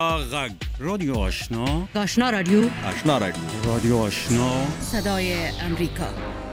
غږ رادیو آشنا رادیو رادیو آشنا صدای امریکا.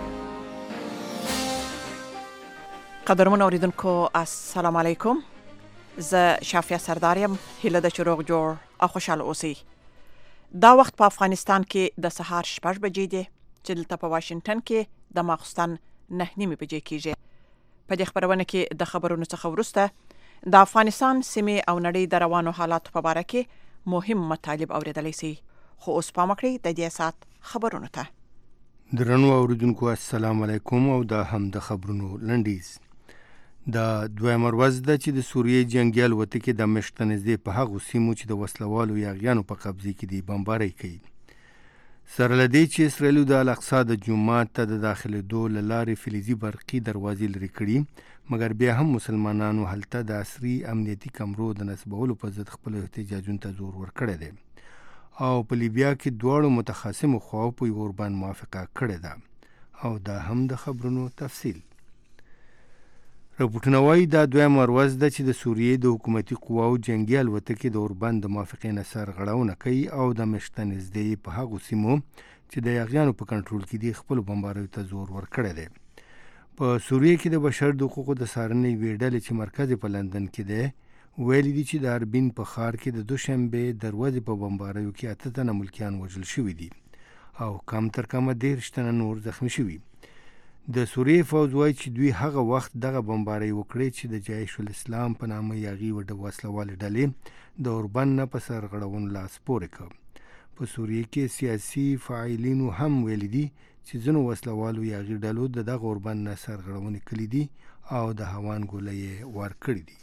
قدرمن اوریدونکو السلام علیکم. زه شافیه سرداریم. هیله د چروغ جوړ او خوشاله اوسئ. دا وخت په افغانستان کې د سهار 6 بجې دی چې دلته په واشنگټن کې د ماخستن 9:30 بجې کیږي. په دې خبرونه کې د خبرونو څخه وروسته د افغانستان سیمې او نړۍ د روانو حالاتو په اړه کې مهم مطالب اوریدلای شي. خو اوس پام وکړئ د دې سات خبرونو ته. درنو اوریدونکو السلام علیکم او دا هم د خبرونو لنډیز. د دویمه ورځ ده چې د سوریې جنگیال وته کې د مشتنزدې په هغو سیمو چې د وسلوالو یاغیانو په قبضه کې دي بمبارۍ کوي. سره لدې چې اسرائیل د الاقصی د جومات ته د داخلېدو له لارې فلزي برقي دروازې لرې کړي، مګر بیا هم مسلمانانو هلته د عصري امنیتي کمرو د نصبولو په ضد خپل احتجاجونو ته زور ورکړی دی او په لیبیا کې دواړو متخاصمو خواو په یو وربان موافقه کړې ده. او دا هم د خبرونو تفصیل. رپورټونه وایي دا دویمه ورځ ده چې د سوریې د حکومتي قواو جنګي الوتکې د اوربند د موافقې نه سرغړونه کوي او د مشتنزدې په هغو سیمو چې د یاغیانو په کنټرول کې دي خپلو بمباریو ته زور ورکړی دی. په سوریې کې د بشر د حقوقو د څارنې یوې ډلې چې مرکز په لندن کې دی ویلي دي چې د اربین په ښار کې د دوشنبې دروازې په بمباریو کې 8 تنه ملکیان وژل شوي دي او کم تر کمه 13 تنه نور زخمي شوي. د سوریې فوج وایي چې دوی هغه وخت دغه بمبارۍ وکړې چې د جیش الاسلام په نامه یاغي وسلوالې ډلې د اوربند نه په سرغړونو لاس پورې کړ. په سوریې کې سیاسي فاعلینو هم ویلي دي چې ځینو وسلوالو یاغي ډلو د دغه اوربند نه سرغړونې کړې دي او د هوان ګولۍ یې ورکړې دي.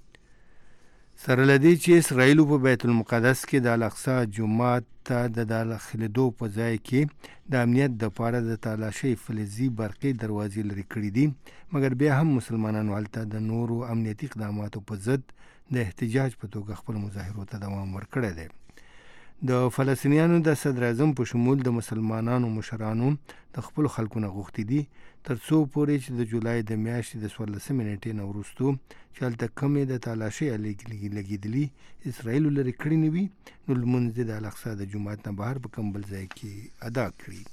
سره له دې چې اسرائیلو په بیت المقدس کې د الاقصی جومات ته د داخلېدو په ځای کې د امنیت دپاره د تالاشۍ فلزي برقي دروازې لرې کړي دي، مګر بیا هم مسلمانانو هلته د نورو امنیتي اقداماتو په ضد د احتجاج په توګه خپل مظاهرو ته دوام ورکړی دی. د فلسطینیانو د صدر اعظم په شمول د مسلمانانو مشرانو د خپلو خلکو نه غوښتي دي تر څو پورې چې د جولای د میاشتې د 14 نیټې نه وروستو چې هلته کمې د تالاشۍ لګېدلي اسرائیلو لرې کړي نه وي نو لمونځ د الاقصی د جومات نه بهر په کوم بل ځای کې ادا کړي.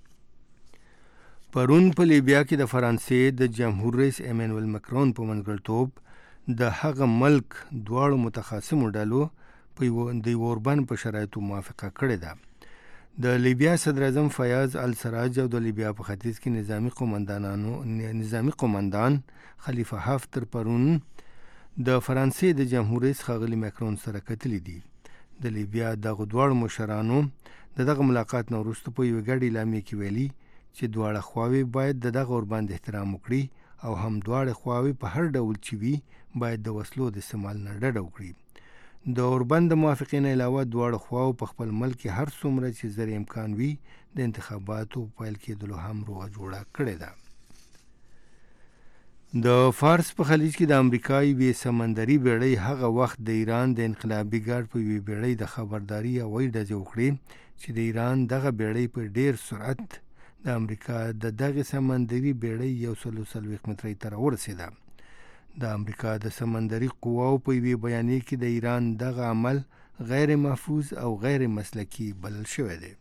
پرون په لیبیا کې د فرانسې د جمهور رئیس ایمانوئل مکرون په منځګړیتوب د هغه ملک دواړو متخاصمو ډلو په د اوربند په شرایطو موافقه کړې ده. د لیبیا صدر اعظم فیاض السراج او د لیبیا په ختیځ کې نظامی قومندان خلیفه حفتر پرون د فرانسې د جمهور رئیس ښاغلي مکرون سره کتلي دي. د لیبیا دغه دواړو مشرانو د دغه ملاقات نه وروسته په یوه ګډ اعلامیه کې ویلي چې دواړه خواوې باید د دغه اوربند احترام وکړي او هم دواړه خواوې په هر ډول چې وي باید د وسلو د استعمال نه ډډه وکړي. د اوربند د موافقې نه علاوه دواړه خواو په خپل ملک کې هر څومره چې زر امکان وي د انتخاباتو پیل کېدلو هم روغه جوړه کړې ده. د فارس په خلیج کې د امریکا یوې سمندري بیړۍ هغه وخت د ایران د انقلابي ګارد په یوې بیړۍ د خبرداري هوایي ډزې وکړې چې د ایران دغه بیړۍ په ډیر سرعت د امریکا د دغه سمندري بیړۍ 140 مترۍ ته راورسېده. د امریکا د سمندري قواو په یوې بیانیه کې د ایران دغه عمل غیر محفوظ او غیر مسلکي بلل شوی دی.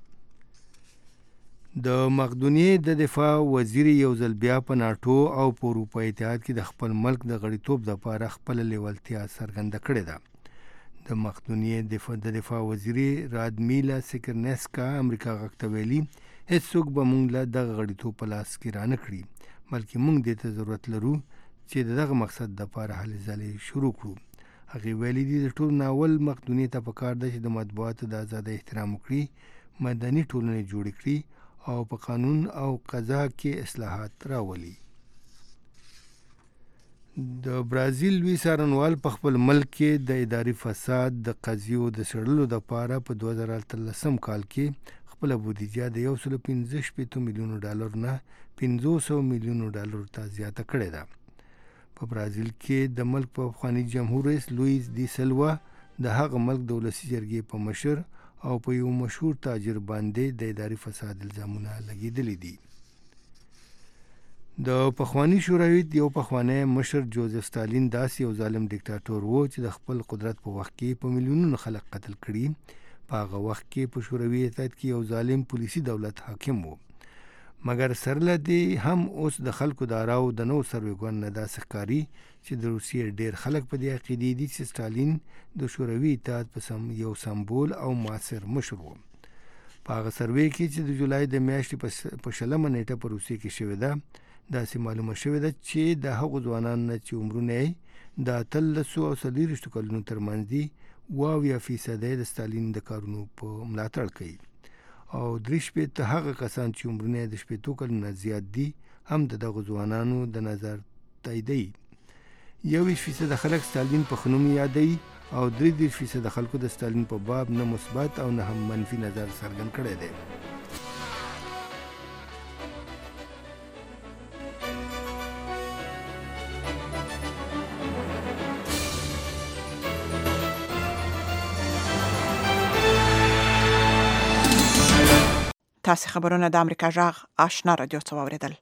د مقدونیې د دفاع وزیر یو ځل بیا په ناټو او په اروپا اتحاد کې د خپل ملک د غړیتوب لپاره خپله لیوالتیا څرګنده کړې ده. د مقدونیې د دفاع وزیر رادمیلا سیکرنسکا امریکا غږ ته ویلي هېڅوک به موږ له دغه غړیتوب په لاس کې رانه کړي، بلکې موږ دې ته ضرورت لرو چې دغه مقصد لپاره هلې ځلې شروع کړو. هغې ویلي دي د ټولو ناول مقدونیې ته پکار ده چې د مطبوعاتو د ازادۍ احترام وکړي، مدني ټولنې جوړې کړي او په قانون او قضا کې اصلاحات راولي. د برازیل لوی څارنوال په خپل ملک کې د اداري فساد د قضیو د څېړلو دپاره په 2013 کال کې خپله بودیجه د 165 میلیونو ډالر نه 500 میلیونو ډالر ته زیاته کړې ده. په برازیل کې د ملک په پخواني جمهور رئیس لویس دی سلوا د هغه ملک د ولسي جرګې په مشر او په یو مشهور تاجر باندې د اداري فساد الزامونه لګېدلي دي. د پخوانی شوروي یو پخوانی مشر جوزف ستالین داسې یو ظالم ډیکټاتور و چې د خپل قدرت په وخت کې په میلیونونو خلک قتل کړي. په هغه وخت کې په شوروي اتحاد کې یو ظالم پولیسي دولت حاکم و. مګر سرله دې هم اوس د خلکو د آراو د نو سروېګون نه داسې ښکاري چې د روسیې ډېر خلک په دې عقیدې دي چې ستالین د شوروي اتحاد په یو سمبول او معاصر مشر و. په هغه سروې کې چې د جولای د میاشتې په 20 نیټه په روسیې کې شوې ده، داسې معلومه شوې ده چې د هغو ځوانانو نه چې عمرونه یې د 13 او 40 کلونو ترمنځ دي 80% د ستالین د کارونو په ملاتړ کوي، او 3% هغه کسان چې عمرونه د 18 کلونو نه زیات دي هم د دغو ځوانانو د نظر تاییدوي. 21% خلک ستالین په ښه نوم یادوي او 33% خلکو د ستالین په باب نه مثبت او نه هم منفي نظر څرګند کړی دی. تاسو خبرونه د امریکا جغ آشنا رادیو څخه واوریدل.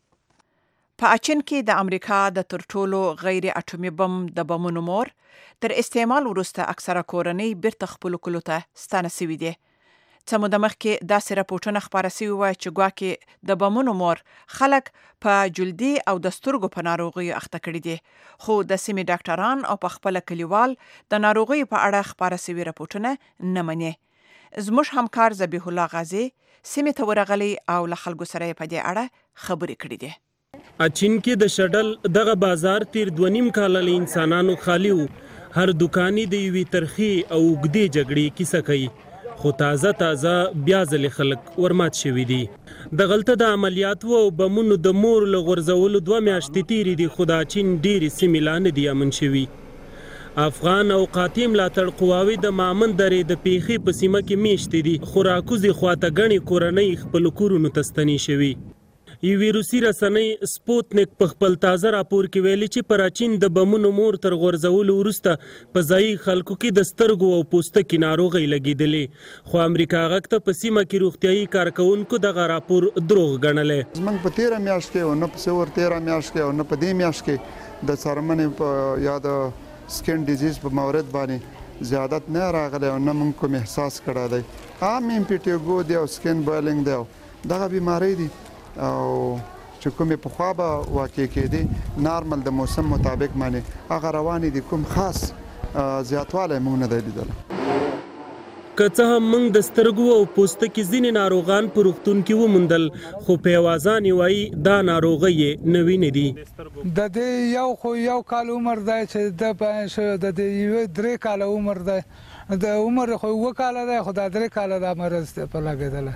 په اچین کې د امریکا د تر ټولو غیر اټومي بم د بمونو مور تر استعمال وروسته اکثره کورنۍ بیرته خپل کلو ته ستانه شوي دي. څه موده مخکې داسې راپورټونه خپاره شوي وو چې ګواکې د بمونو مور خلک په جلدي او د سترګو په ناروغیو اخته کړي دي، خو د سیمې ډاکټران او په خپل کلیوال د ناروغیو په اړه خپاره شوي راپورټونه نه مني. زموږ همکار ذبیح الله غازی سیمې ته ورغلی او له خلکو سره په دې اړه خبرې کړې دي. اچین کې د شډل دغه بازار تیر 2.5 کال له انسانانو خالی وو. هر دکاني د یوې ترخی او اوږدې جګړې کیسه کوي، خو تازه بیا ځلې خلک ورمات شوي دي. د غلطه د عملیاتو او بمونو د مور له غورځولو 2 میاشتې تیرې دي، خو د اچین ډېرې سیمې لا نه دي امن شوي. افغان او قاطع ملاتړ قواوې د مامن درې د پیښې په سیمه کې میشتې دي، خو راکوزي خواته ګڼې کورنۍ خپلو کورونو ته ستنې شوي. یوې روسي رسنۍ سپوتنیک په خپل تازه راپور کې ویلي چې پر اچین د بمونو مور تر غورځولو وروسته په ځایي خلکو کې د سترګو او پوستکي ناروغۍ لګېدلې، خو امریکا غږ ته په سیمه کې روغتیایي کارکوونکو دغه راپور دروغ ګڼلی. زموږ په 13 میاشت کې او نه په 13 میاشت کې او نه په دې میاشت کې د څرمنې په یا د سکن ډیزیز په مورد باندې زیادت نه راغلی او نه موږ کوم احساس کړی دی. عام امپیټیګو دی او سکن بایلنګ دی، دغه بیماری دي او چې کومې پخوا به واقع کېدې نارمل د موسم مطابق باندې هغه روانې دي، کوم خاص زیاتوالی موږ نه دی لیدلی. که څه هم موږ د سترګو او پوستکي ځینې ناروغان په روغتون کې وموندل، خو په اوازانې وایي دا ناروغۍ یې نوي نه دي. د دې یو کال عمر دی چې د دې 3 کاله عمر دی، د عمر خو 2 کاله دی، خو دا 3 کاله د مرض په لګېدلی.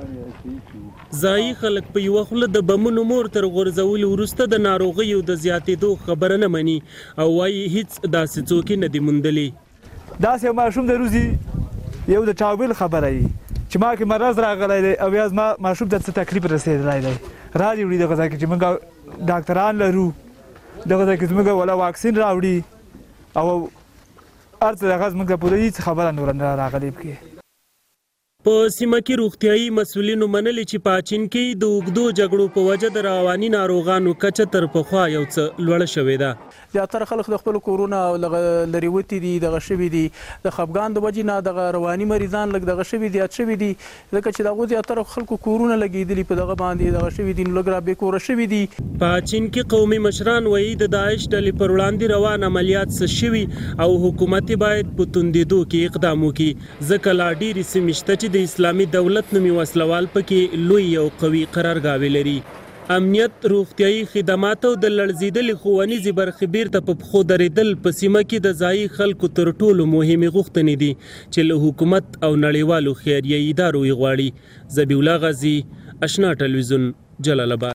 ځایي خلک په یوه خوله د بمونو مور تر غورځولو وروسته د ناروغیو د زیاتېدو خبره نه مني او وایي هیڅ داسې څوک یې نه دي موندلي. داسې یو ماشوم د روزي یو د چاوبیل خبره وي چې ما کې مرض راغلی دی او یا زما ماشوم ته څه تکلیف رسېدلی دی، راځي وړي دغه ځای کې چې موږ ډاکټران لرو، دغه ځای کې زموږ ولا واکسین راوړي او هر څه دغه زموږ د پوره هېڅ خبره نوره نه راغلې پکې. په سیمه کې روغتیایي مسؤلینو منلي چې په اچین کې د اوږدو جګړو په وجه د رواني ناروغانو کچه تر پخوا یو څه لوړه شوې ده. زیاتره خلک د خپل کورونه لرې وتي دي، دغه شوي دي د خفګان د وجې نه، دغه رواني مریضان لږ دغه شوي زیات شوي دي، ځکه چې د هغو زیاتره خلکو کورونه لګېدلي په دغه باندې دغه شوي دي، نو لږ را بې کوره شوي دي. په اچین کې قومي مشران وایي د داعش ډلې پر وړاندې روان عملیات څه شوي او حکومت باید په توندېدو کې اقدام وکړي، ځکه لا ډېرې سیمې شته چې د اسلامي دولت نومي وسلوال پکې لوی او قوي قرارګاوې لري. امنیت، روغتیایي خدمات او د لړزېدلې ښوونیزې برخې بیرته په پښو درېدل په سیمه کې د ځایي خلکو تر ټولو مهمې غوښتنې دي چې له حکومت او نړیوالو خیریه ادارو یې غواړي. ذبیح الله غازی، آشنا ټلویزیون، جلال آباد.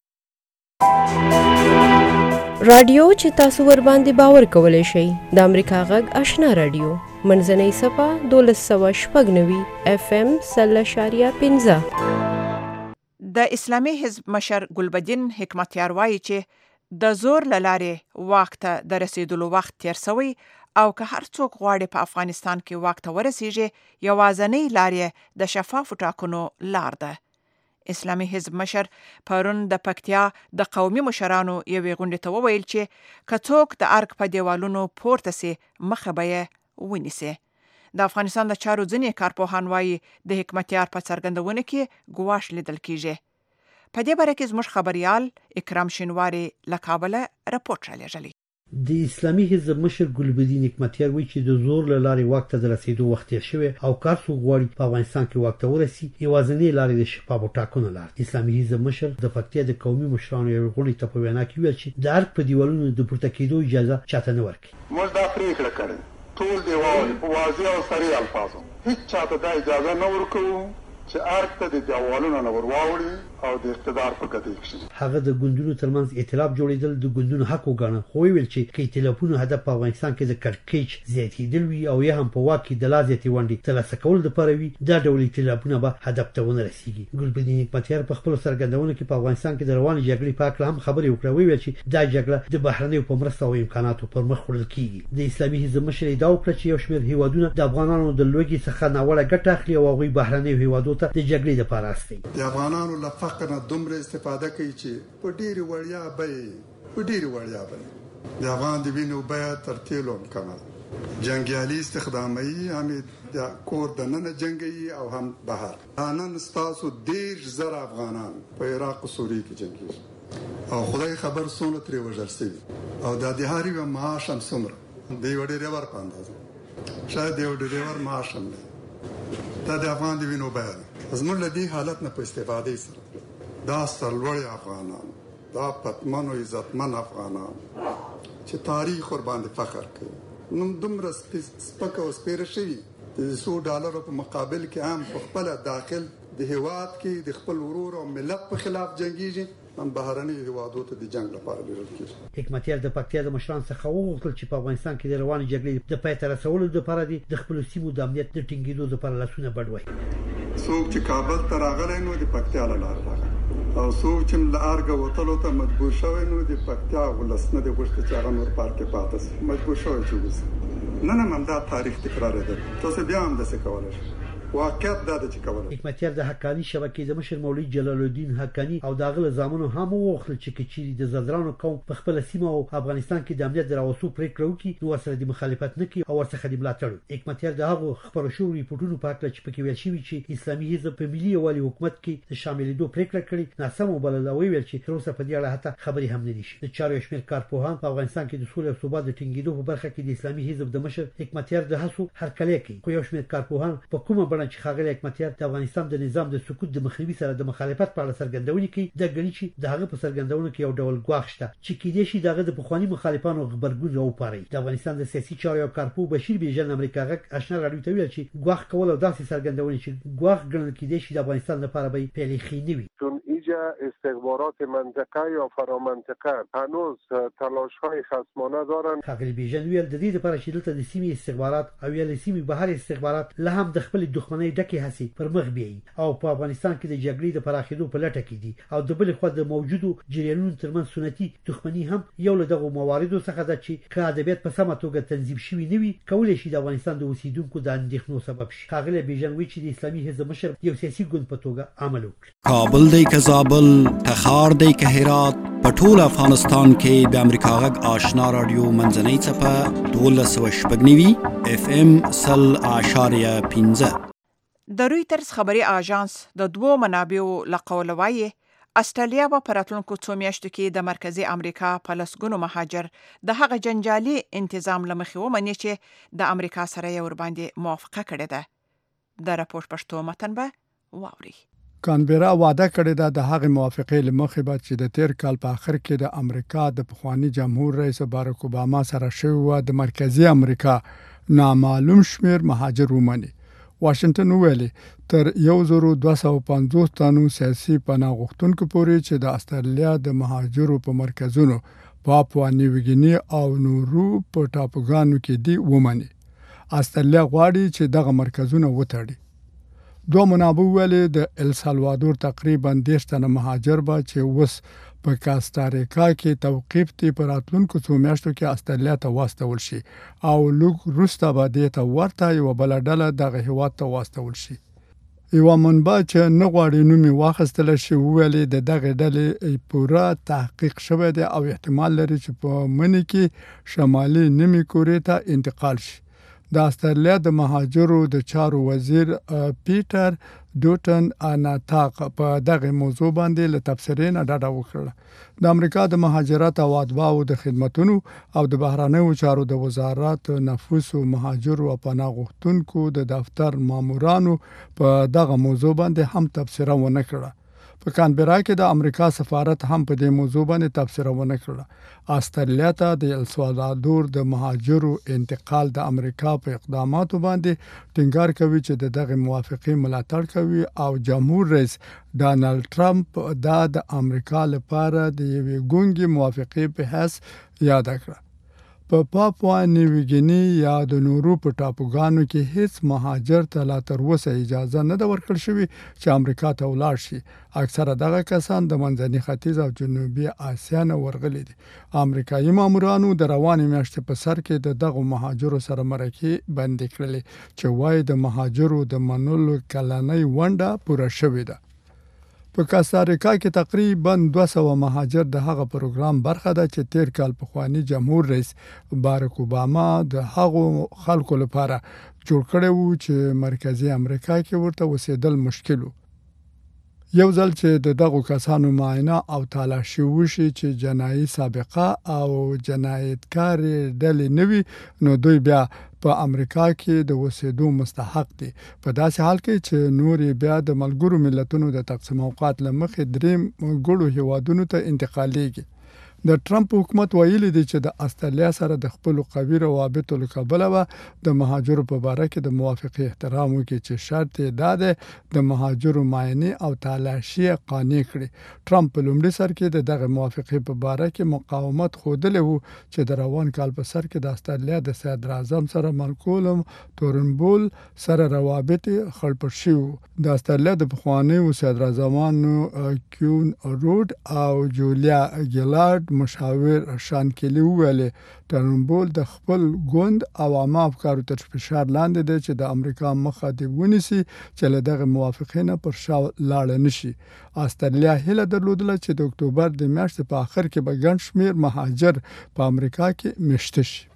رادیو چې تاسو ور باندې باور کولی شئ د امریکا غږ آشنا رادیو منځنۍ صفحه 1296 FM 0.5. د اسلامي حزب مشر ګلبدین حکمتیار وایي چې د زور له لارې واک ته د رسیدلو وخت تیر سوی او که هر څوک غواړي په افغانستان کې واک ته ورسیږي، یوازینۍ لار یې د شفافو ټاکنو لار ده. اسلامي حزب مشر پرون د پکتیا د قومي مشرانو یوې غونډې ته وویل چې که څوک د ارګ په دیوالونو پورته سي مخه به یې ونیسي. د افغانستان د چارو ځینې کارپوهان وایي د حکمتیار په څرګندونه کې ګواښ لیدل کیږي. په دې باره کې زموږ خبريال اکرام شینواری له کابل راپورټ رالیږلی. د اسلامي حزب مشر ګلبدین حکمتیار وایي چې د زور له لارې واک ته د رسیدو وخت تیر شوی او کار څو غواړي په افغانستان کې واک ته ورسي یوازینۍ لارې د شفافو ټاکنو لار. اسلامي حزب مشر د پکتیا د قومي مشرانو یو غونډې ته په وینا کې ویل چې د ارګ په دیوالونو د پورته کېدو اجازه چاته نه ورکړي. موږ دا پریکړه کړې ټول دیوال په واضح او صریح الفاظو هیڅ چاته دا اجازه نه ورکوو چې ارګ ته د دیوالونو نه ورواوړي او د اقتدار په ګټه کې. هغه د ګوندونو ترمنځ ائتلاف جوړیدل د ګوندونو حق وګڼه خو ویل چې کې ائتلافونو هدف په افغانستان کې د کړکېچ زیاتېدل وي او یا هم په واک کې د لازمي ونډې ترلاسه کول د پروي دا ډول ائتلافونه به هدف ته ونه رسیږي. ګلبدین حکمتیار په خپل سرګردونه کې په افغانستان کې د روانې جګړې په اړه هم خبرې وکړې ویل چې دا جګړه د بهرنیو په مرسته او امکاناتو پر مخ وړل کیږي. د اسلامي حزب مشر دا وکړه چې یو شمېر هیوادونه د افغانانو د لوګي څخه ناوړه ګټه اخلي او هغوی بهرنیو هیوادو ته د جګړې د پاراستي. د افغانانو له فقر نه دومره استفاده کوي چې په ډېری وړیا به د افغان د وینو بیه تر تیلو هم کمه ده. جنګیالي استخداموي هم د کور دننه جنګي او هم بهر. نن ستاسو 10,000 افغانان په عراق او سوریه کې جنګي او خدای خبر څونه ترې وژل شوي او د هر یو معاش هم څومره د یو ډریور په اندازه شاید یو ډریور معاش هم دا د افغان د وینو بیه ده. زموږ له دې حالت نه په استفادې سره دا سرلوړي افغانان دا پتمن او عزتمن افغانان چې تاریخ ور باندې فخر کوي نو دومره سپک او سپیره شوي د $100 په مقابل کې هم په خپل داخل د هیواد کې د خپل ورور او ملت په خلاف جنگيږي هم بهرني هیوادو ته د جنگ لپاره بیرول کیږي. حکمتیار د پکتیا د مشران څخه وغوښتل چې په افغانستان کې د روانې جګړې د پای ته رسولو لپاره د خپل سیمو د امنیت د ټینګېدو لپاره لاسونه بډوي. څوک چې کابل ته راغلی نو د پکتیا له لارې راغلی او څوک چې له ارګه وتلو ته مجبور شوی نو د پکتیا ولس نه د غوښتي چې هغه نور پارک پاتې شي مجبور شوی چې وځي. نن هم دا تاریخ تکرارېده تاسو بیا هم داسې کولی شئ. واقعیت دا د چکول حکمتیار د حقانی شبکې د مشر مولوی جلال الدین حقانی او داغله زامنو هم وغوښتل چې کچيري د زلزلانو قوم په خپل سیمه او افغانستان کې د امنیت دراوسو پریکړه وکړي نو ورسره د مخالفت نه کوي او ورڅخه د ملاتړ. حکمتیار د هغو خبرو شو ریپورتونو په اړه چې پکې ویل شوی چې اسلامي حزب په ملي یوالي حکومت کې د شاملېدو پریکړه کړې ناسم وبلل او ویل چې تر اوسه په دې اړه حتی خبرې هم نه دي. د چارو شمېر کارپوهان په افغانستان کې د سولې او ثبات د ټینګېدو په برخه کې د اسلامي حزب د مشر حکمتیار د هڅو هرکلی کوي خو یو شمېر کارپوهان په کومه بڼه چې خاغلی حکمتیار د افغانستان د نظام د سقوط د مخنیوي سره د مخالفت په اړه څرګندونې کوي د غنی چې د هغه په څرګندونو کې یو ډول ګواښ شته چې کېدې شي دغه د پخوانی مخالفانو خبرګون راوپاري. د افغانستان د سیاسي چارو یو کارپو بشیر بیژن امریکا غږ آشنا راډیو ته ویل چې ګواښ کول او داسې څرګندونې چې ګواښ ګڼل کېدې شي د افغانستان لپاره به پیلخي نه وي. استخبارات منطقه یا فرامنطقه هنوز تلاش‌های خصمانه دارند. خاغلی بیژن ویل د دې لپاره چې دلته د سیمې استخبارات او یا د سیمې بهر استخبارات له هم د خپل دښمنۍ ډکې هڅې پر مخ بیایي او په افغانستان کې د جګړې د پراخېدو په لټه کې دي او د بل خوا د موجودو جریانونو ترمنځ سنتي دښمنۍ هم یو له دغه مواردو څخه ده چې که ادبیات په سمه توګه تنظیم شوي نه وي کولی شي د افغانستان د اوسیدونکو د اندېښنو سبب شي. خاغلی بیژن وایي چې د اسلامي حزب مشر یو سیاسي ګوند په توګه عمل وکړي. کابل دی که زابل تخار دی که هرات په ټول افغانستان کې د امریکا غږ آشنا رادیو منځنۍ څپه 1290 اف ام 0.15. د رویټرز خبري آژانس د دوو منابعو له قوله وایي استرالیا به په راتلونکو څو میاشتو کې د مرکزي امریکا په لسګونو مهاجر د هغه جنجالي انتظام له مخې ومني چې د امریکا سره یې ورباندې موافقه کړې ده. د راپورټ پښتو متن به واوري. کانبرا وعده کړې ده د هغې موافقې له مخې به چې د تیر کال په آخر کې د امریکا د پخوانی جمهور رئیس باراک اوباما سره شوی و د مرکزی امریکا نامعلوم شمیر مهاجر ومني. واشنگټن ویلي تر 1250 تنو سیاسي پناه غوښتونکو پورې چې د استرالیا د مهاجرو په مرکزونو پاپوا نیوګینی او نورو په ټاپوګانو کې دی ومني. استرالیا غواړي چې دغه مرکزونه وتړي. دو منابع ویلي د السالوادور تقریبا 10 تنه مهاجر به چې وس په کاستاریکا کې توقیف تی پر راتلونکو څو میاشتو کې استرالیا ته واستول شي او لوګ روستا به د ته ورته یو بل ډله دغه هیواد ته واستول شي. یو منبع چې نه غواړي نوم یې واخیستل شي وویلې د دغه ډلې پوره تحقیق شوی دی او احتمال لري چې په مني کې شمالي نیمه کورې ته انتقال شي. د استرالیا د مهاجرو د چارو وزیر پیټر ډوټن اناتاق په دغه موضوع باندې له تبصرې نه ډاډه وکړه. د امریکا د مهاجرت او اتباعو د خدماتو او د بهرنیو چارو د وزارت نفوس او مهاجرو او پناه غوښتونکو د دفتر مامورانو په دغه موضوع باندې هم تبصره ونه کړه. په کانبرا کې د امریکا سفارت هم په دې موضوع باندې تبصره ونه کړه. استرالیا ته د السالوادور د مهاجرو انتقال د امریکا په اقداماتو باندې ټینګار کوي چې دغه موافقه ملاتړ کوي او جمهور رئیس ډانلډ ټرمپ دا د امریکا لپاره د یوې ګونګې موافقه په حیث یاد کړه. په پاپوا نیو ګینی یا د نورو په ټاپوګانو کې هیڅ مهاجر ته لا تر اوسه اجازه نه ده ورکړل شوې چې امریکا ته ولاړ شي. اکثره دغه کسان د منځني ختیځ او جنوبي اسیا نه ورغلي دي. امریکایي مامورانو د روانې میاشتې په سر کې دغه مهاجرو سره مرکې بندي کړلې چې وايي د مهاجرو د منلو کلنۍ ونډه پوره شوې ده. په کاستاریکا کې تقریبا 200 مهاجر د هغه پروګرام برخه ده چې تیر کال پخوانی جمهور رئیس باراک اوباما د هغو خلکو لپاره جوړ کړی وو چې مرکزی امریکا کې ورته وسیدل مشکل وو. یو ځل چې دغه کسانو معاینه او تلاشي وشي چې جنایي سابقه او جنایتکار ډلې نوي نو دوی بیا په امریکا کې د وسیدو مستحق دي. په داسې حال کې چې نور بیا د ملګرو ملتونو د تقسیم اوقات لمخې دریم ګړو هیوادونو ته انتقالېږي. د ټرمپ حکومت ویلي دی چې د استرالیا سره د خپل قوي روابطو له کبله د مهاجرو په باره کې د موافقه احترام وکړي چې شرط یې دا ده د مهاجرو معاینه او تلاشي قانع کړي. ټرمپ په لومړي سر کې دغه موافقه په باره کې مقاومت خوده وو چې د روان کال په سر کې د استرالیا د صدر اعظم سره مالکولم تورنبول سره روابط خړپړ شو. د استرالیا د پخوانیو صدر اعظمانو کیون رود او جولیا ګیلارد مشاور شان کلی ویلې تورنبول د خپل ګوند او عامه افکارو تر فشار لاندې دی چې د امریکا مخه دی ونیسي چې له دغه موافقې نه پر شا لاړ نشي. استرالیا هیله درلودله چې د اکتوبر د میاشتې په اخر کې به ګڼ شمېر مهاجر په امریکا کې میشته شي.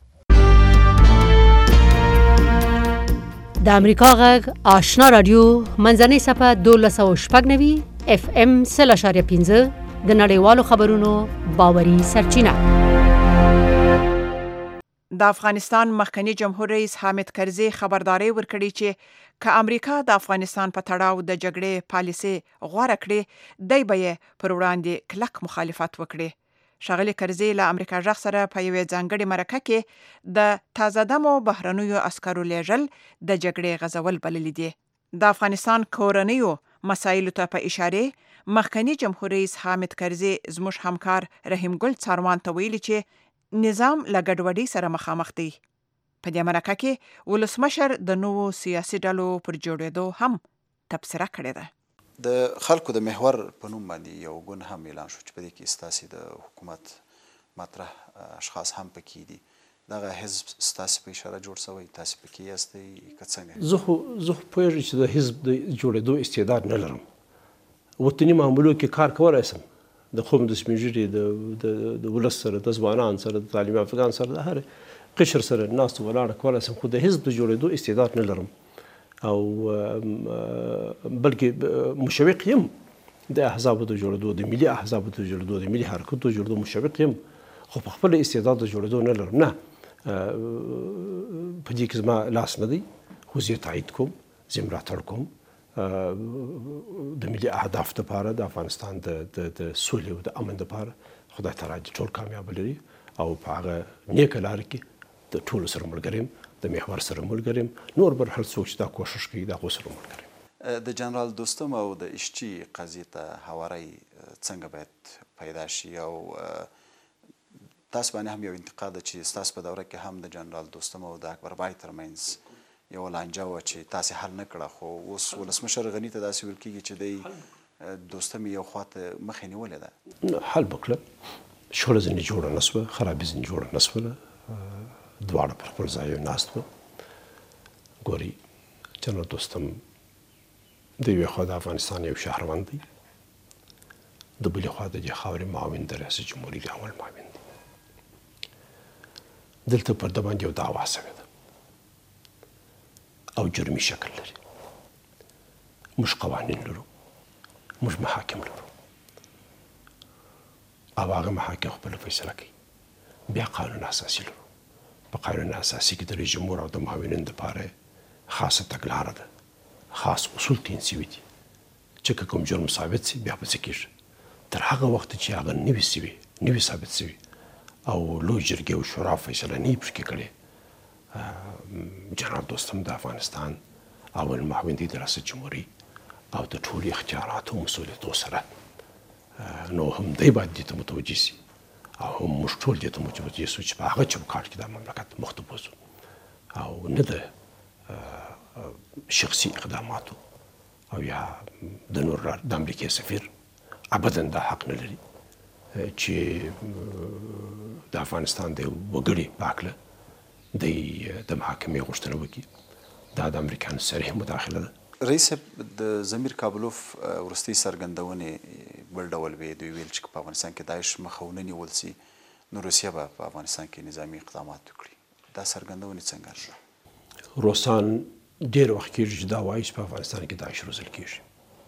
د امریکا غږ آشنا رادیو منځنۍ صفحه 1290 اف ام 0.5 د نړیوالو خبرونو باوري سرچینه. د افغانستان مخکنی جمهور رئیس حامد کرزي خبرداري ورکړي چې که امریکا د افغانستان په تړاو د جګړې پالیسي غوړه کړي دی به پر وړاندې کلک مخالفت وکړي. ښاغلي کرزي له امریکا ژغ سره په یوې ځانګړې مرکه کې د تازه دمو بهرنیو عسکرو لیږل د جګړې غزول بللي دي. د افغانستان کورنیو مسایلو ته په اشاره مخکنی جمهور رئیس حامد کرزي زموږ همکار رحیم ګل څاروان ته ویلي چې نظام له ګډوډۍ سره مخامخ دی. په دې مرکه کې ولسمشر د نوو سیاسي ډلو پر جوړېدو هم تبصره کړې ده. د خلکو د محور په نوم باندې یو ګوند هم اعلان شو چې په دې کې ستاسې د حکومت مطرح اشخاص هم پکې دي. دغه حزب ستاسې په اشاره جوړ شوی، تاسې پکې یاستئ که څنګه؟ زه خو پوهېږم چې د حزب د جوړېدو استعداد نه لرم. وطني معاملو کې کار کولی شم، د قوم د سپین ږیري د ولس سره، د ځوانانو سره، د تعلیم یافتګانو سره، د هر قشر سره ناست ولاړه کولی شم، خو د حزب د جوړېدو استعداد نه لرم او بلکې مشوق یم د احزابو د جوړېدو، د ملي احزابو د جوړېدو، د ملي حرکتو د جوړېدو مشوق یم، خو په خپل استعداد د جوړېدو نه لرم. نه، په دې کې زما لاس نه دی، خو زه تایید کوم، زه ملاتړ کوم د ملي اهداف لپاره، د افغانستان د سولې او د امن لپاره. خدای تعالی ټول کامیاب لري او په هغه نیکه لار کې د ټولو سره ملګری یم، د محور سره ملګری یم، نور بل هر څوک چې دا کوشش کوي د هغو سره ملګری یم. د جنرال دوستم او د اشچي قضیې ته هواری څنګه باید پیدا شي؟ او تاسو باندې هم یو انتقاد ده چې ستاسو په دوره کې هم د جنرال دوستم او د اکبر بای ترمنځ یو لانجه وه چې تاسې حل نه کړه، خو اوس ولسمشر غني ته داسې ویل کېږي چې دی دوستم یو خواته مخې نیولې ده. حل وکړه، شخړه ځینې جوړه نه شوه، خرابي ځینې جوړه نه شوله، دواړه پر خپل ځای ناست وه. ګورئ، جنرال دوستم د یوې خوا د افغانستان یو شهروند دی، د بلې خوا د دې خاورې معاون د ریاست جمهوري ریاول معاون دی. دلته پر ده باندې یو دعوا سوې ده او جرمي شکل لري. موږ قوانین لرو، موږ محاکم لرو او هغه محاکم خپله فیصله کوي. بیا قانون اساسي لرو. په قانون اساسي کې د رئیس جمهور او د معاونینو دپاره خاصه تګلاره ده، خاص اصول تعین سوي دي چې که کوم جرم ثابت سي بیا به څه کېږي. تر هغه وخته چې هغه نه وي ثابت سوي او لوی جرګې او شورا فیصله نه وي پرې کړې، جنرال دوستم د افغانستان اول معاون دی د ریاست جمهوري او د ټولو اختیاراتو او مسؤلیتو سره نو هم دی باید دې ته متوجه سي او هم موږ ټول دې ته متوجه سو چې په هغه چوکاټ کې دا مملکت مخته بوځو او نه د شخصي اقداماتو او یا د نور د امریکې سفیر ابدا دا حق نه لري چې د افغانستان د وګړي په هکله د محاکمې غوښتنه وکړي. دا د امریکایانو صریح مداخله ده. رئیس د ضمیر کابلوف وروستۍ څرګندونې بل ډول وې. دوی ویل چې په افغانستان کې داعش مخه ونه نیول سي نو روسیه به په افغانستان کې نظامي اقدامات وکړي. دا څرګندونې څنګه ده؟ روسان ډېر وخت کېږي چې دا وایي چې په افغانستان کې داعش روزل کېږي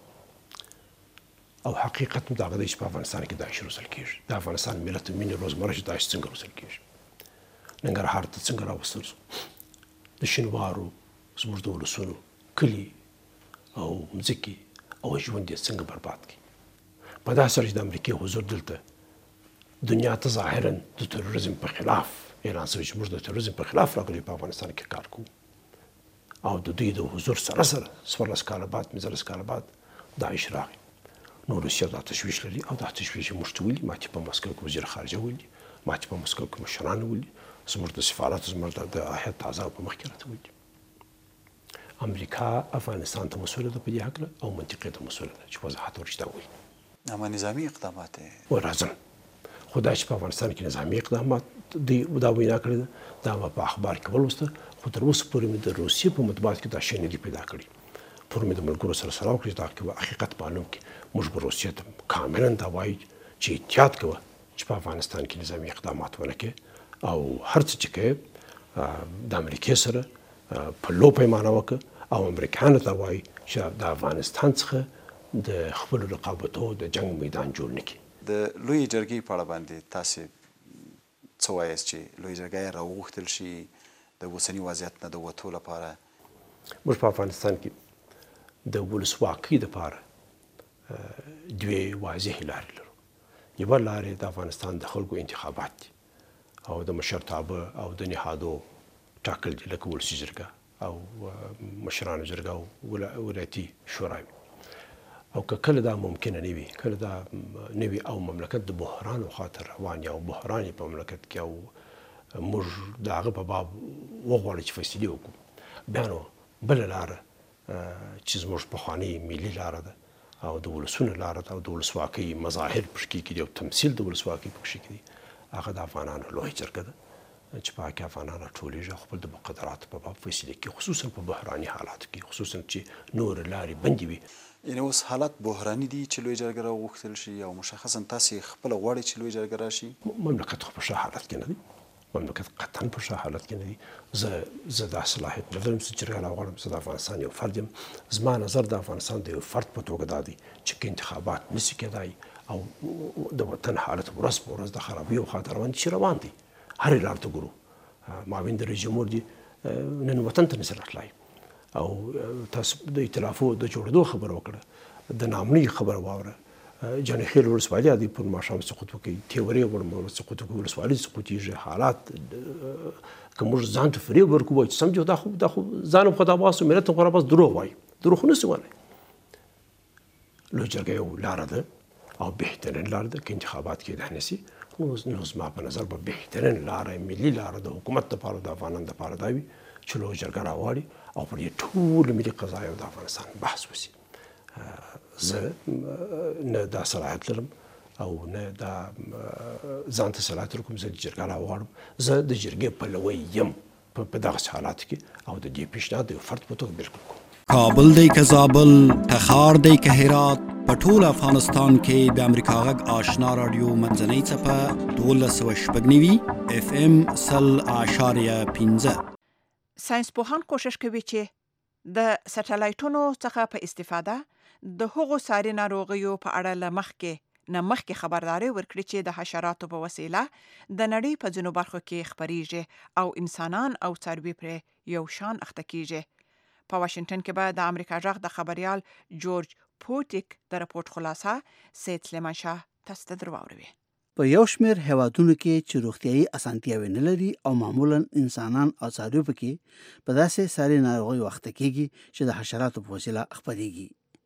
او حقیقت هم دغه دی چې په افغانستان کې داعش روزل کېږي. د افغانستان ملت مینې روزمره چې داعش څنګه روزل کېږي، ننګرهار ته څنګه راوستل شو، د شینوارو زموږ د ولسونو کلي او مځکې او ژوند یې څنګه برباد کړي. په داسې سره چې د امریکې حضور دلته دنیا ته ظاهرا د تروریزم په خلاف اعلان شوی چې موږ د تروریزم په خلاف راغلي په افغانستان کې کار کوو او د دوی د حضور سره 14 کاله بعد 15 کاله بعد داعش راغی. نو روسیه دا تشویش لري او دا تشویش موږ ته ویلي، ما چې په مسکو کې وزیر خارجه ویلي، ما چې په مسکو کې مشران ویلي، زموږ د سفارت زموږ د هیات اعضاء په مخ کې راته ویلي. امریکا افغانستان ته مسؤله ده په دې هکله او منطقې ته مسؤله ده چې وضاحت ورشته وایي. اما نظامي اقدامات راځم خو دا چې په افغانستان کې نظامي اقدامات دا وینا کړې ده دا ما په اخبار کې ولوسته، خو تر اوسه پورې مې د روسیې په مطبوعاتو کې دا شی نه دي پیدا کړي. پور مې د ملګرو سره سلام وکړي چې دا حقیقت معلوم کړي. موږ به روسیې ته کاملا دا وایو چې احتیاط کوه چې په افغانستان کې نظامي اقدامات ونه کړي او هر څه چې کوې د امریکې سره په لو پیمانه وکړه او امریکایانو ته وایي چې د افغانستان څخه د خپلو رقابتو د جنګ میدان جوړ نه کړي. د لویې جرګې په اړه باندې تاسې څه وایاست چې لویې جرګه یې راوغوښتل شي د اوسني وضعیت نه د وتو لپاره؟ موږ په افغانستان کې د ولسواکۍ دپاره دوې واضحې لارې لرو. یوه لارې د افغانستان د خلکو انتخابات دي او د مشرتابه او د نهادو ټاکل دي لکه ولسي جرګه او مشرانو جرګه او ولایتي شوراوي. او که کله دا ممکنه نه وي، کله دا نه وي او مملکت د بحران خاطر روان یا بحران په مملکت کې او موږ د هغه په باب وغواړو چې فیصلې وکړو، بیا نو بله لاره چې زموږ پخوانۍ ملي لاره ده او د ولسونو لاره ده او د ولسواکۍ مظاهر پکې کې دي او تمثیل د ولسواکۍ پکې کې دي، هغه د افغانانو لویه جرګه ده چې په هغه کې افغانان راټولېږي خپل د مقدراتو په باب فیصلې کوي، خصوصا په بحراني حالاتو کې، خصوصا چې نور لارې بندې وي. یعنې اوس حالات بحراني دي چې لویه جرګه راوغوښتل شي او مشخصا تاسې خپله غواړئ چې لویه جرګه راشي؟ مملکت خو په ښه حالت کې نه دی، مملکت قطعا په ښه حالت کې نه دی. زه دا صلاحیت نه لرم چې جرګه راوغواړم. زه د افغانستان یو فرد یم. زما نظر د افغانستان د یو فرد په توګه دا دی چې که انتخابات نشي کېدای او د وطن حالت ورځ په ورځ د خرابیو خواته روان دي چې روان دی، هرې لار ته ګورو. معاون د رئیس جمهور دي نن وطن ته نشي راتلای او تاسو د ائتلافو د جوړېدو خبره وکړه، د نامنۍ خبره واوره. جانخیل ولسوالي دی پر ماښام سقوط وکړي، تیورې ور سقوط وکړي، ولسوالي سقوطېږي. حالات که موږ ځان ته فریب ورکړو وایي چې سمجھو دا خو ځان هم خدا باسو ملت هم خدا باس دروغ وایي، دروغ خو نشي ویلی. لویه جرګه یو لاره ده او بهترین لاره ده که انتخابات کېدای نه شي. نو زما په نظر به بهترین لاره ملي لاره د حکومت دپاره د افغانانو دپاره دا وي چې لویه جرګه راواړي او پر دې ټولو ملي قضایو د افغانستان بحث وشي. زه نه دا صلاحیت لرم او نه دا ځان ته صلاحیت ورکوم زه د جرګه راوغواړم. زه د جرګې پلوی یم په دغسې حالاتو کې او د دې پیشنهاد د یو فرد په توګه بالکل کوم. کابل دی که زابل تخار دی که هرات په ټول افغانستان کې د امریکا غږ آشنا رادیو منځنۍ څپه 12.8 FM 0.15. ساينس پوهان کوشش کوي چې د سټلایټونو څخه په استفاده د هغو ساري ناروغیو په اړه مخکې خبرداري ورکړي چې د حشراتو په وسیله د نړۍ په ځینو برخو کې خپریږي او انسانان او څاروي پرې یو شان اخته کیږي. په واشنگټن کې به د امریکا غږ د خبريال جورج پوټیک د راپورټ خلاصه سید سلیمان شاه تاسو ته درواوروي. په یو شمېر هیوادونو کې چې روغتیايي اسانتیاوې نه لري او معمولا انسانان او څاروي پکې په داسې ساري ناروغیو اخته کیږي چې د حشراتو په وسیله خپریږي.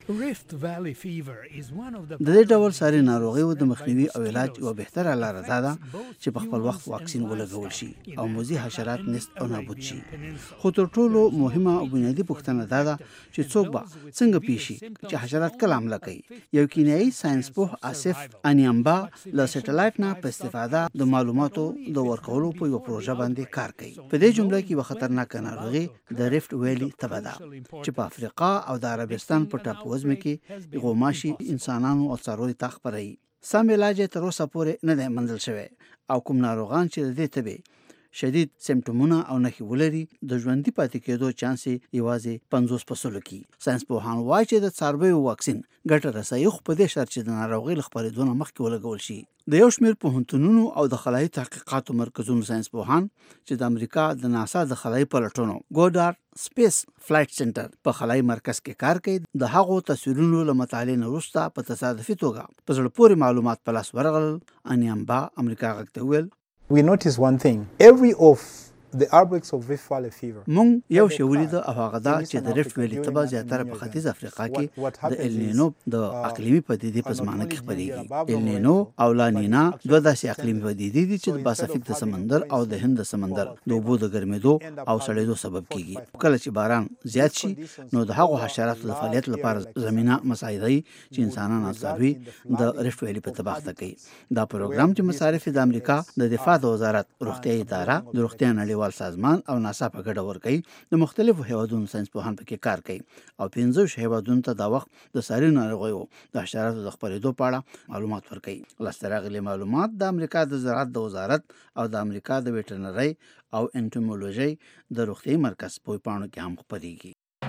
د دې ډول ساري ناروغیو د مخنیوي او علاج یو بهتره لاره ده چې په خپل وخت واکسین ولګول شي او موذي حشرات نست او نابود شي. خو تر ټولو مهمه او بنیادی پوښتنه ده چې څوک به څنګه پیشي چې حشرات کله حمله کوي. یو کینیايي ساينس پوه آصف انیامبا له سټلایټ نه په استفاده د معلوماتو د ورکولو په یو پروژه باندې کار کوي. په دې جمله کې به خطرناک ناروغي د ریفت ویلی تبه ده چې په افریقا او د عربستان په ټاپو وزمه کې غوماشي انسانانو او څارویو ته خپروي. سم علاج تر اوسه پورې نه دی موندل شوی او کوم ناروغان چې د دې تبې شدید سمپټومونه او نښې ولري د ژوندي پاتې کېدو چانس یوازې 50% کې. ساينس پوهان وایي چې د څارویو واکسین ګټه رسوي خو په دې شرط چې د ناروغۍ له خپرېدو نه مخکې ولګول شي. د یو شمېر پوهنتونونو او د خلایي تحقیقاتو مرکزونو ساينس پوهان چې د امریکا د ناسا د خلایي پلټونو ګوډار سپیس فلایټ سنټر په خلایي مرکز کې کار کوي د هغو تصویرونو له مطالعې نه وروسته په تصادفي توګه په زړه پورې معلومات په لاس ورغلل. انیامبا امریکا غږ ته وویل We notice one thing. Every of the outbreaks of Rift Valley fever. مونږ یو شی ولید او هغه دا چې د ریفت ویلی تبه زیاتره په ختیځ افریقا کې د النینو د اقلیمي پدیدې په زمانه کې خپرېږي. النینو او لانینا دوه داسې اقلیمي پدیدې دي چې د پاسفیک د سمندر او د هند سمندر د اوبو د ګرمېدو او سړېدو سبب کیږي. کله چې باران زیات شي نو د هغو حشراتو د فعالیت لپاره زمينه مساعدوي چې انسانان او څاروي د ریفت ویلی په تبه اخته کوي. دا پروګرام چې مصارف د امریکا د دفاع د وزارت روغتیايي اداره د روغتیا نړیوال سازمان او ناسا په ګډه ورکوي. د مختلفو هیوادونو ساينس پوهان پکې کار کوي او 15 هیوادونو ته دا وخت د ساري ناروغیو د حشراتو د خپرېدو په اړه معلومات ورکوي. لاسته راغلي معلومات د امریکا د زراعت د وزارت او د امریکا د ویټرنري او انټومولوژي د روغتیايي مرکز په پاڼو کې هم خپرېږي.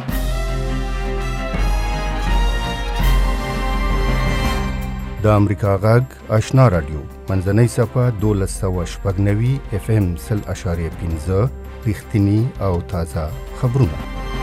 د امریکا غږ آشنا رادیو منځنۍ صفه 12.8 FM 0.15 رښتینی او تازه خبرونه.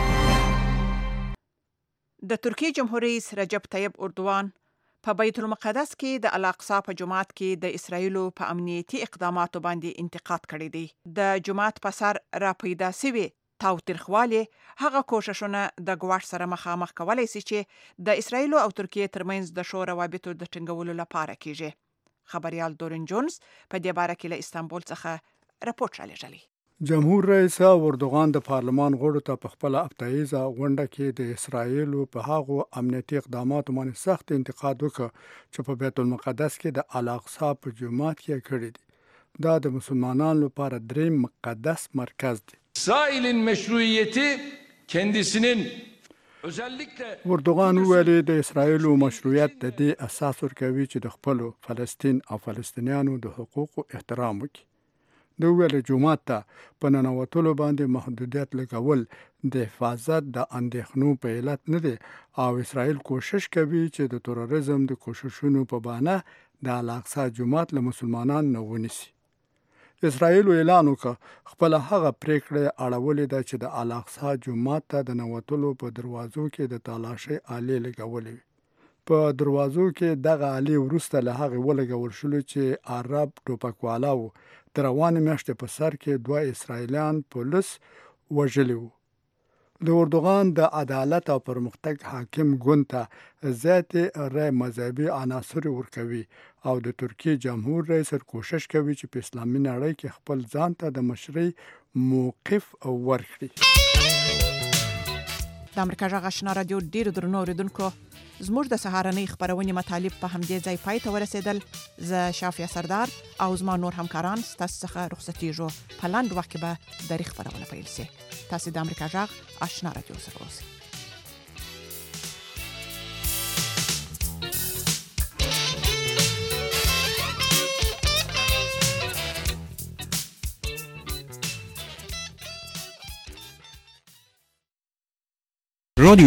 د ترکیې جمهور رئیس رجب طیب اردوان په بیت المقدس کې د الاقصی په جومات کې د اسرایلو په امنیتي اقداماتو باندې انتقاد کړی دی. د جومات په سر را پیدا شوی تاوتریخوالی هغه کوششونه د ګواښ سره مخامخ کولای شي چې د اسرایلو او ترکیې ترمنځ د ښو روابطو د ټینګولو لپاره کیږي. خبريال دورن جونز په دې باره کې له استانبول څخه راپورټ رالیږلی. جمهور رئیس اردوغان د پارلمان غړو ته په خپل هفتهیزه غونډه کې د اسرایلو په هغو امنیتي اقداماتو باندې سخت انتقاد وکړ چې په بیت المقدس کې د الاقصی په جومات کې کړی دي. دا د مسلمانانو لپاره دریم مقدس مرکز دی. İsrail'in meşruiyeti kendisinin اردوغان ویل د اسرایلو مشروعیت د دې اساس ورکوي چې د خپل فلسطین او فلسطینیانو د حقوقو احترام وکړي. د ویل جمعات ته په ننوتلو باندې محدودیت لګول د حفاظت د اندېښنو په علت نه دی او اسرایل کوشش کوي چې د تروریزم د کوششونو په بهانه د الاقصی جومات له مسلمانانو نه ونیسي. اسرایل اعلان وکړ خپل هغه پریکړه اړولې ده چې د الاقصی جومات ته د نوتلو په دروازو کې د تالاشۍ آلې لګولې. په دروازو کې دغه آلې وروسته له هغې ولګول شولو چې عرب ټوپکوالاو د روانې میاشتې په سر کې 2 اسرایلیان پولیس وژلي وو. د اردوغان د عدالت او پرمختګ حاکم ګوند ته زیاتې رای مذهبي عناصر ورکوي او د ترکیې جمهور رئیس کوشش کوي چې په اسلامي نړۍ کې خپل ځان ته د مشرۍ موقف ورکړي. د امریکا غږ آشنا رادیو ډیرو درنو اوریدونکو زموږ د سهارنۍ خبرونې مطالب په همدې ځای پای ته ورسېدل. زه شافیه سردار او زما نور همکاران ستاسو څخه رخصتېږو. په لاندې وخت کې به درې خبرونه پیل شي. تاسو د امریکا غږ آشنا رادیو سره اوسئ.